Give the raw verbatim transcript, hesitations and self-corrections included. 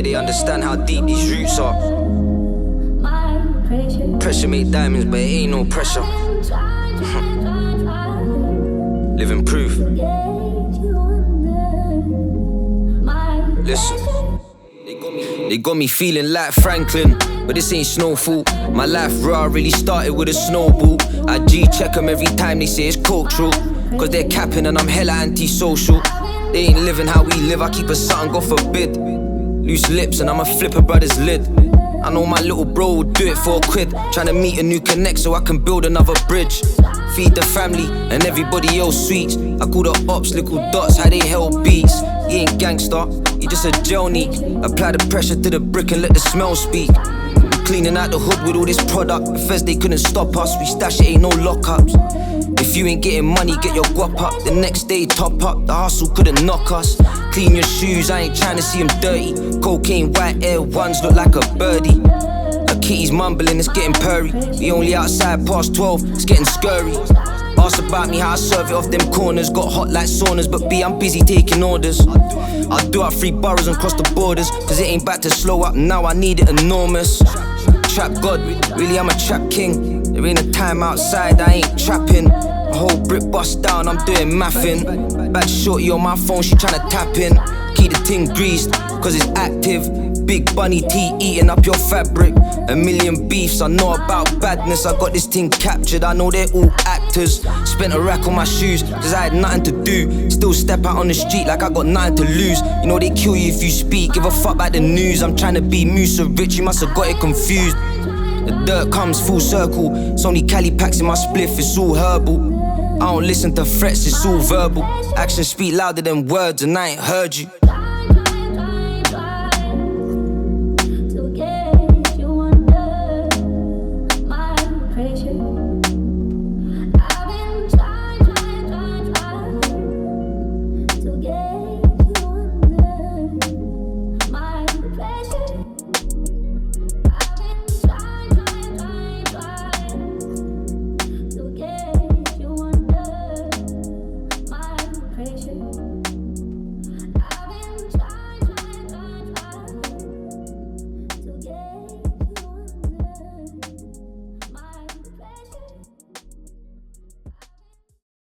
they understand how deep these roots are. Pressure make diamonds, but it ain't no pressure. Living proof. Listen. They got me feeling like Franklin, but this ain't snowfall. My life raw really started with a snowball. I G-check them every time they say it's cultural, cause they're capping and I'm hella antisocial. They ain't living how we live, I keep a something, God forbid. Loose lips and I'ma flip a brother's lid. I know my little bro would do it for a quid, tryna meet a new connect so I can build another bridge. Feed the family and everybody else sweets. I call the ops little dots, how they held beats. He ain't gangster, he just a gel neat. Apply the pressure to the brick and let the smell speak. We cleaning out the hood with all this product. The feds, they couldn't stop us, we stash it, ain't no lockups. If you ain't getting money, get your guap up. The next day, top up, the hustle couldn't knock us. Clean your shoes, I ain't trying to see them dirty. Cocaine, white Air Ones look like a birdie. Her kitty's mumbling, it's getting purry. We only outside past twelve, it's getting scurry. Ask about me how I serve it off them corners. Got hot like saunas, but B, I'm busy taking orders. I'll do out three boroughs and cross the borders, cause it ain't back to slow up, now I need it enormous. Trap God, really I'm a trap king. There ain't a time outside, I ain't trapping. A whole brick bust down, I'm doing mathing. Bad shorty on my phone, she tryna tap in. Keep the ting greased, cause it's active. Big bunny tea eating up your fabric. A million beefs, I know about badness. I got this thing captured, I know they're all actors. Spent a rack on my shoes, cause I had nothing to do. Still step out on the street like I got nothing to lose. You know they kill you if you speak, give a fuck about the news. I'm tryna be Musa rich, you must have got it confused. The dirt comes full circle, it's only Cali packs in my spliff, it's all herbal. I don't listen to threats, it's all verbal. Actions speak louder than words and I ain't heard you.